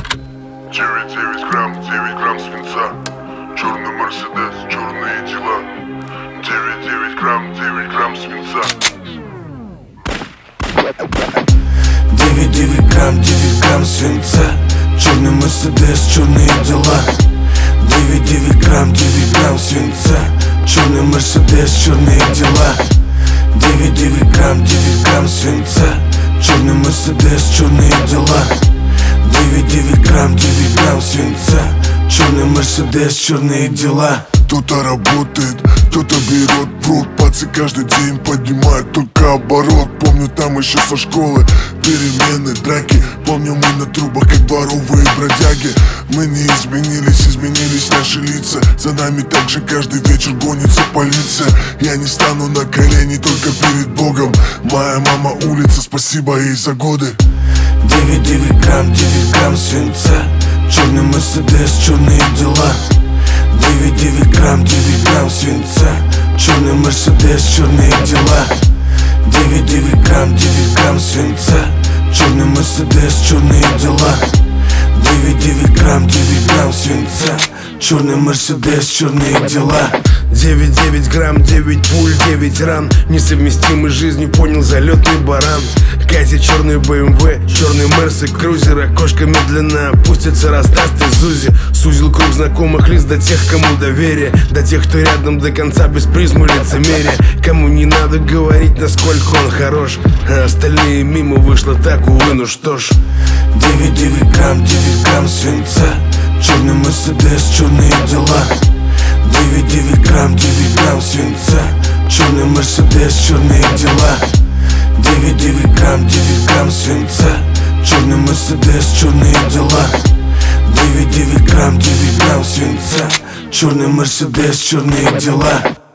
9 грамм свинца. Черный Мерседес, черные дела. 9 грамм свинца. 9 грамм свинца. Черный Мерседес, черные дела. 9 грамм свинца. Черный Мерседес, черные дела. 9 грамм свинца. Черный Мерседес, черные дела. 9 грамм свинца. Черный Мерседес, черные дела. Кто-то работает, кто-то берет пруд. Пацы каждый день поднимают только оборот. Помню там еще со школы перемены, драки. Помню мы на трубах как дворовые бродяги. Мы не изменились, изменились наши лица. За нами также каждый вечер гонится полиция. Я не стану на колени только перед Богом. Моя мама улица, спасибо ей за годы. 9 грамм свинца. Черный Мерседес, черные дела. 9 грамм свинца. Черный Мерседес, черные дела. 9 грамм свинца. Черный Мерседес, черные дела. 9 грамм свинца. Черный Мерседес, черные дела. 9 грамм, 9 пуль, 9 ран. Несовместимый с жизнью, понял, залетный баран. Катя, черный БМВ, черный Мерс и крузер. Окошко медленно опустится, расдаст из УЗИ. Сузил круг знакомых лиц до тех, кому доверие. До тех, кто рядом до конца без призмы лицемерия. Кому не надо говорить, насколько он хорош. А остальные мимо вышло так, увы, ну что ж. 9 грамм свинца. Черный Мерседес, черные дела. 9 грамм свинца. Черный Мерседес, черные дела. 9 грамм свинца. Черный Мерседес, черные дела. 9 грамм свинца. Черный Мерседес, черные дела.